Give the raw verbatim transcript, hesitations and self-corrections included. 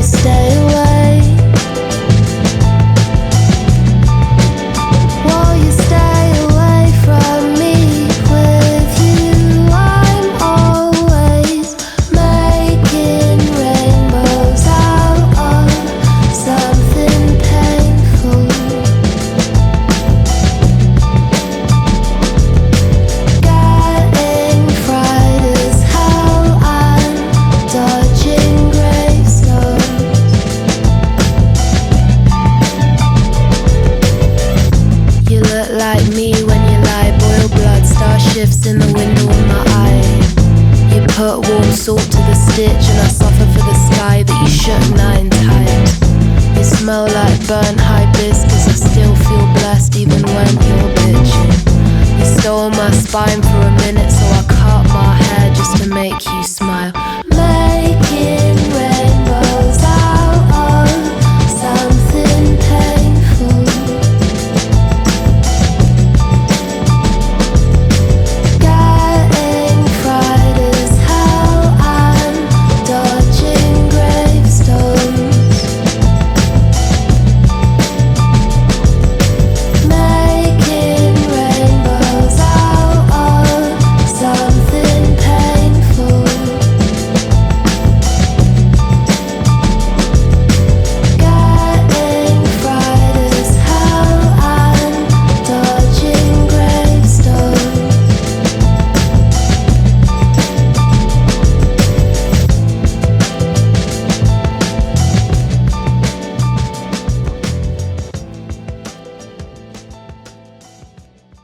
stay away? Will you stay away from me? With you I'm always making rainbows out of something painful. Getting fried as hell and dodging gravestones. You look like me when you lie, boil blood, star shifts in the window of my eye. You put warm salt to the stitch and I suffer for the sky that you shook nine times. You smell like burnt hibiscus, I still feel blessed even when you're bitching. You stole my spine for a minute, so I cut my hair just to make you smile. Make it